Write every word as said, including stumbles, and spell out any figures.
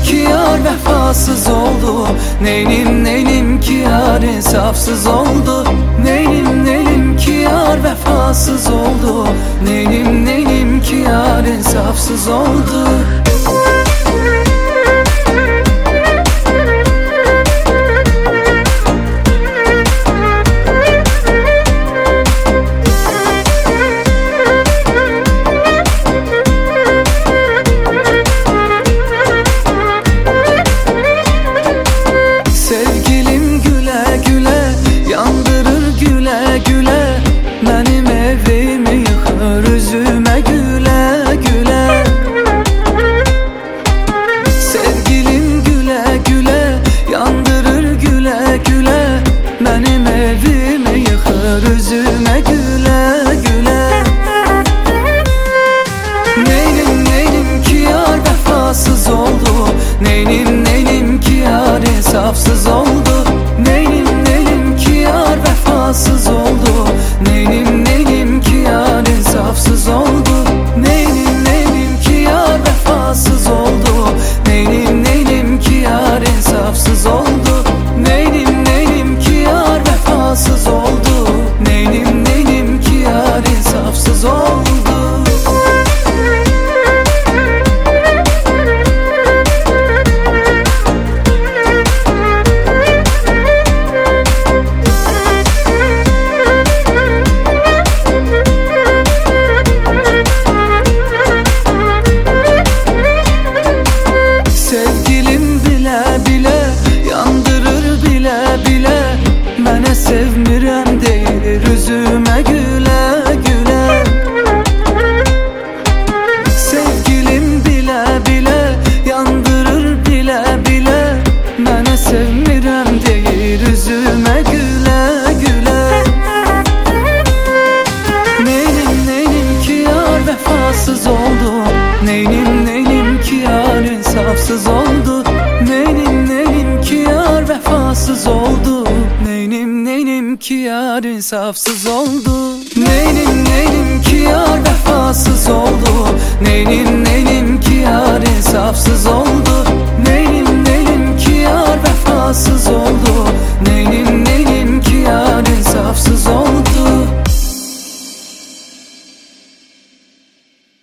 ki yar vefasız oldu, neynim neynim ki yar insafsız oldu. Neynim neynim ki yar vefasız oldu, neynim neynim ki yar insafsız oldu. Sevgilim güle güle, yandırır güle güle, benim evimi yıkar üzüme güle güle. Sevgilim güle güle, yandırır güle güle, benim evimi yıkar üzüme güle güle. Neynim neynim ki yar vefasız oldu, neynim neynim ki yar insafsız oldu. Neynim neynim ki yar vefasız oldu, neynim neynim ki yar insafsız oldu. Neynim neynim ki yar vefasız oldu, neynim neynim ki yar insafsız oldu. Neynim neynim ki yar vefasız oldu, neynim neynim ki yar insafsız oldu. Mənə sevmirəm deyir üzümə gülə gülə. Sevgilim bilə bilə, yandırır bilə bilə, mənə sevmirəm deyir üzümə gülə gülə. Neynim neynim ki yar vefasız oldu, neynim neynim ki yar insafsız oldu. Neynim neynim ki yar vefasız oldu, neynim neynim ki yar insafsız oldu. Neynim neynim ki yar vefasız oldu, neynim neynim ki yar insafsız oldu. Neynim neynim ki yar vefasız